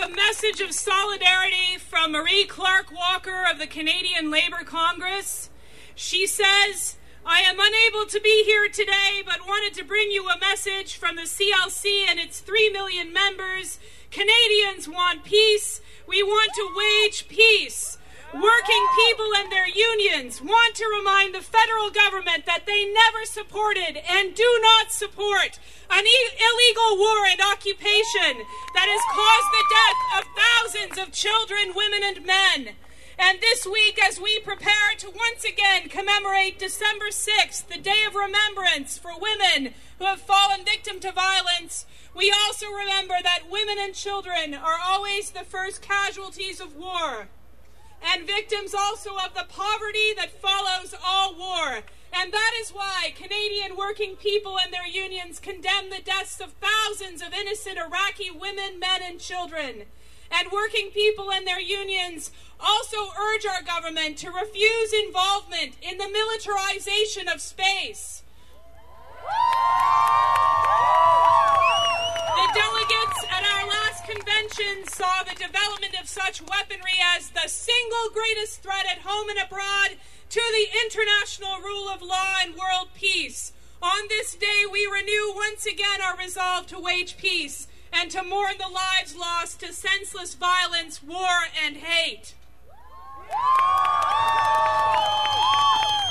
message of solidarity from Marie Clark Walker of the Canadian Labour Congress. She says, "I am unable to be here today, but wanted to bring you a message from the CLC and its 3 million members. Canadians want peace. We want to wage peace. Working people and their unions want to remind the federal government that they never supported and do not support an illegal war and occupation that has caused the death of thousands of children, women, and men. And this week, as we prepare to once again commemorate December 6th, the Day of Remembrance for women who have fallen victim to violence, we also remember that women and children are always the first casualties of war, and victims also of the poverty that follows all war. And that is why Canadian working people and their unions condemn the deaths of thousands of innocent Iraqi women, men, and children. And working people and their unions also urge our government to refuse involvement in the militarization of space. The delegates at our last convention saw the development of such weaponry as the single greatest threat at home and abroad to the international rule of law and world peace. On this day, we renew once again our resolve to wage peace and to mourn the lives lost to senseless violence, war, and hate.